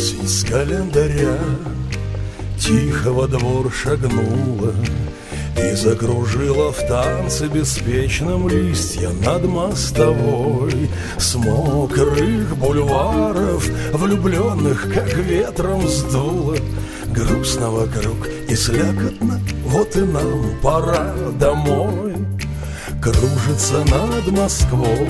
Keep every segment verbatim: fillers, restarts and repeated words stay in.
Осень с календаря тихо во двор шагнула и закружила в танце беспечном листья над мостовой. С мокрых бульваров влюбленных как ветром сдуло. Грустно вокруг и слякотно, вот и нам пора домой. Кружится над Москвой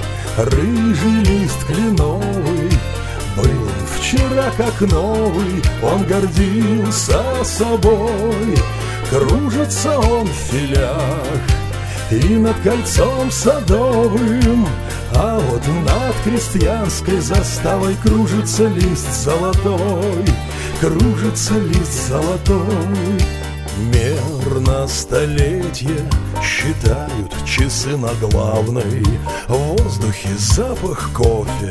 рыжий лист кленовый. Был он вчера как новый, он гордился собой. Кружится он в филях и над кольцом садовым, а вот над крестьянской заставой кружится лист золотой, кружится лист золотой. Мерно столетия считают часы на главной. В воздухе запах кофе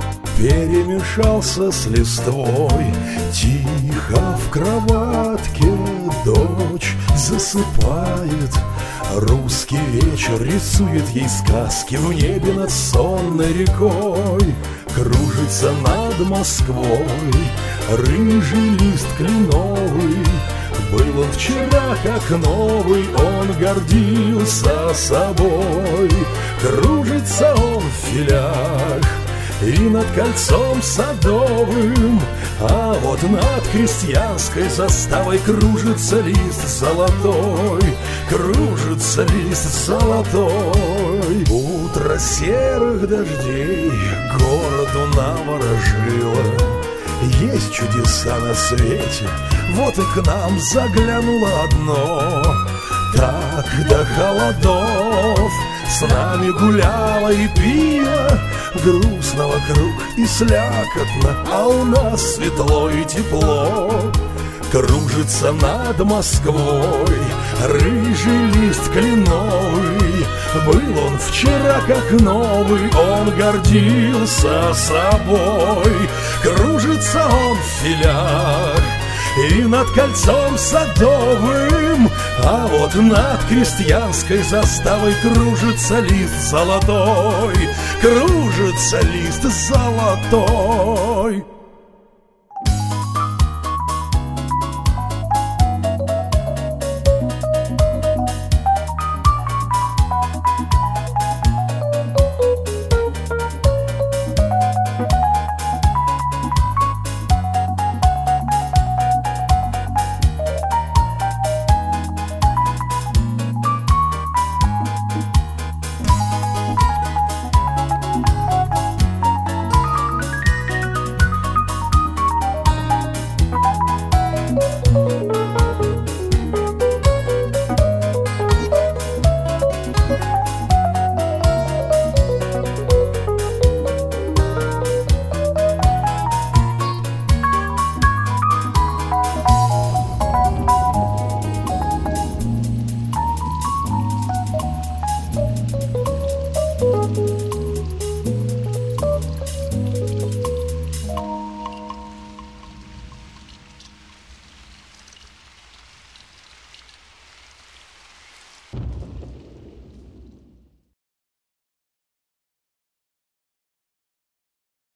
перемешался с листвой. Тихо в кроватке дочь засыпает. Русский вечер рисует ей сказки в небе над сонной рекой. Кружится над Москвой рыжий лист кленовый. Был он вчера как новый, он гордился собой. Кружится он в филях и над кольцом садовым, а вот над крестьянской заставой кружится лист золотой, кружится лист золотой. Утро серых дождей городу наворожило. Есть чудеса на свете, вот и к нам заглянуло одно. Так до холодов с нами гуляло и пиво. Грустно вокруг и слякотно, а у нас светло и тепло. Кружится над Москвой рыжий лист кленовый. Был он вчера как новый, он гордился собой. Кружится он в филях и над кольцом садовым, а вот над крестьянской заставой кружится лист золотой, кружится лист золотой.